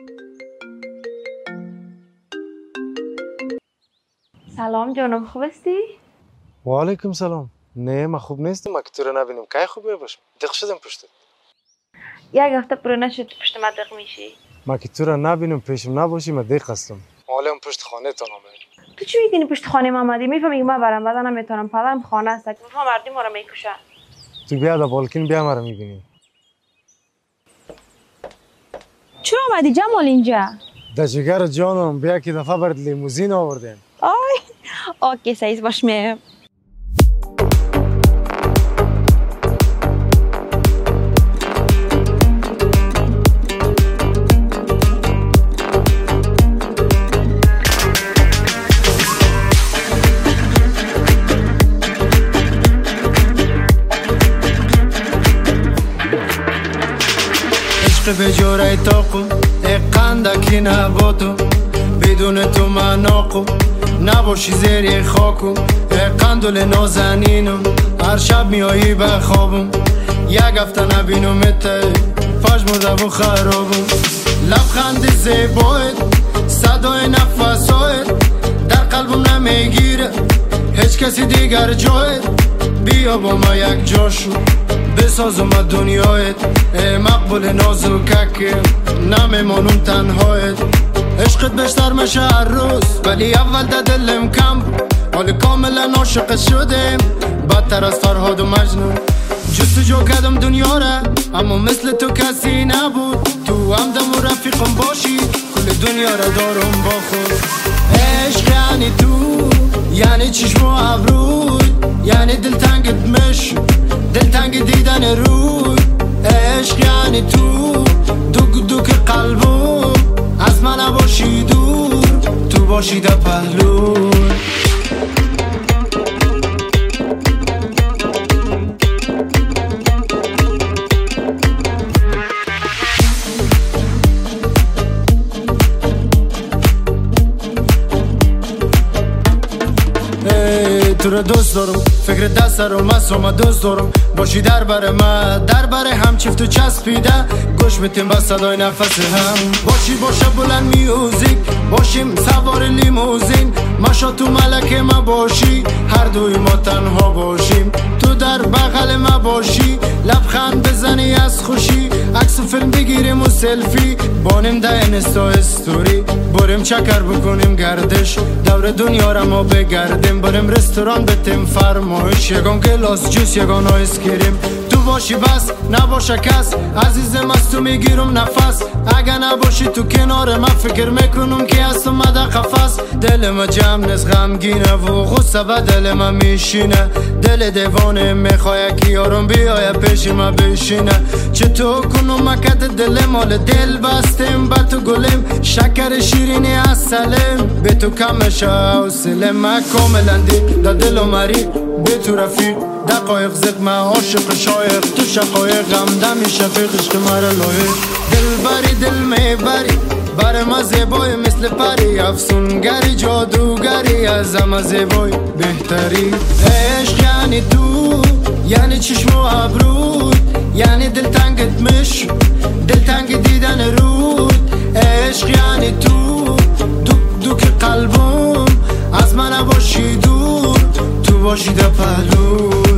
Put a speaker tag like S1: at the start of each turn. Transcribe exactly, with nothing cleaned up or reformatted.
S1: سلام جانم، خوب هستی؟
S2: و علیکم سلام. نه من خوب نیستم، ما که تو رو نبینیم که خوب باشم. دق شدم پشتت.
S1: یک هفته پرو نشد پشت ما دق میشی.
S2: ما که تو رو نبینم پیشم نباشی من دق هستم. حالا پشت خانه تان آمدم.
S1: تو چی میدونی پشت خانه ما آمدی؟ میفهمی ما برام بعدا نمیتونم، پدرم خانه است. میفهم مردی ما رو میکشن.
S2: تو بیا دا بالکن بیا ما رو میبینی.
S1: چرا آمدی جمال اینجا؟
S2: دا جگر جانم بیا که دفعه برات لیموزین آوردیم.
S1: آی اوکی سایز باش میام.
S3: به جوره تاقو اقندکی نباتو بدون تو من آقو نباشی زیر خاکو اقندل نازنینو هر شب میایی به خوابم یک هفته نبینم ته فاش مرده و خرابم لبخند زیبایت صدای نفسایت در قلبم نمیگیره هیچ کسی دیگر جایت بیا با ما یک جاشو بسازم دنیایت مقبول نازوکک نمیمانم تنهایت عشقت بیشتر میشه هر روز ولی اول ده دلم کم بود حال کاملا عاشق شدم بدتر از فرهاد و مجنون جستجو کردم دنیا را اما مثل تو کسی نبود تو همدم و رفیقم باشی کل دنیا را دارم با خود عشق یعنی تو یعنی چشم و ابروی یعنی دلتنگت مش دلتنگ دیدن روی عشق یعنی تو دوک دوک قلبم از من نباشی دور تو باشی در پهلوی تو رو دوست دارم فکر دست رو مسوم دوست دارم باشی در بر من در بر هم چفت و چسبیده گوش بتیم با صدای نفس هم باشی باشه بلند میوزیک باشیم سوار لیموزین ماشا تو ملکه ما باشی هر دوی ما تنها باشیم تو در بغل ما باشی لبخند بزنی از خوشی عکس و فیلم بگیریم و سلفی بانیم ده اینستا استوری بریم چکر بکنیم گردش دور دنیا را ما بگردیم بریم رستوران بتیم فرمایش یگان گلاس جوس یگان آیس کریم تو باشی بس نباشه کس عزیزم از تو میگیرم نفس اگه نباشی تو کنار من فکر میکنم که از تو مده قفص دل ما جمع نز غمگینه و غصه به دل ما میشینه دل دیوانه میخواه که یارم بیای پیش ما بشینه چطور کنم مکت دل مال دل بستیم با تو گلیم شکر شیرینی از سلم به تو کمشه و سلم ما کاملا دی دا دل و مری به تو رفیق دقایق زد من عاشق شایق تو شقایق غمدمی شفیق عشق مرا لایق دل بری دل میبری بر ما زیبای مثل پری افسونگری جادوگری از همه زیبای بهتری عشق یعنی تو یعنی چشم و ابروی یعنی دلتنگت مش دلتنگ دیدن رود عشق یعنی تو دوک دوک قلبم از من نباشی دور تو باشی در پهلو